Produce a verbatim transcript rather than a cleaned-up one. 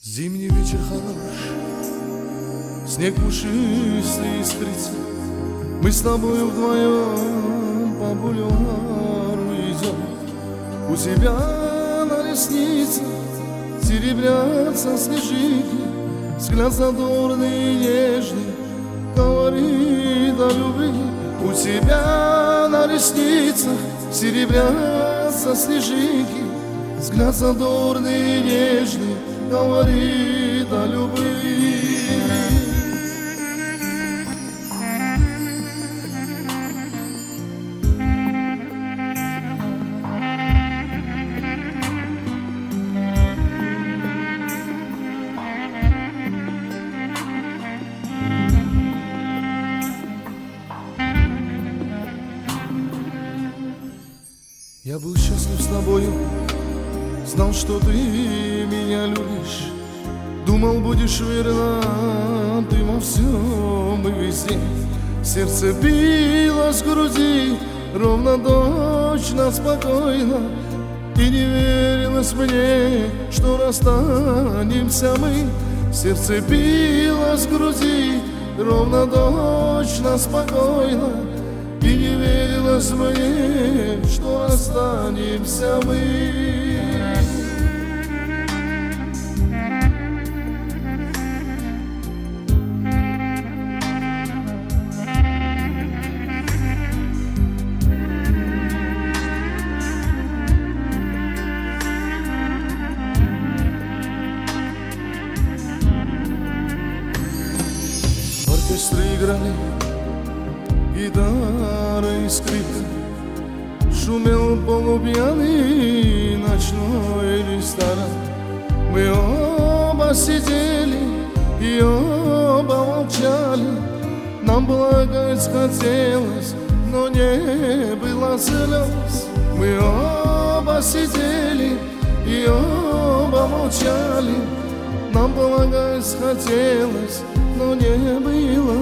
Зимний вечер хорош, снег пушистый искрится. Мы с тобой вдвоем по бульвару идем. У тебя на ресницах серебрятся снежинки. Взгляд задорный и нежный говорит о любви. У тебя на ресницах серебрятся снежинки. Взгляд задорный и нежный говорит о любви. Я был счастлив с тобою, знал, что ты меня любишь. Думал, будешь верна ты во всем и везде. Сердце билось в груди ровно, точно, спокойно. И не верилось мне, что расстанемся мы. Сердце билось в груди ровно, точно, спокойно. И не верилось мне, что расстанемся мы. В оркестре играли гитара и скрипка, шумел полупьяный ночной ресторан. Мы оба сидели и оба молчали. Нам плакать хотелось, но не было слез. Мы оба сидели и оба молчали. Нам плакать хотелось, но не было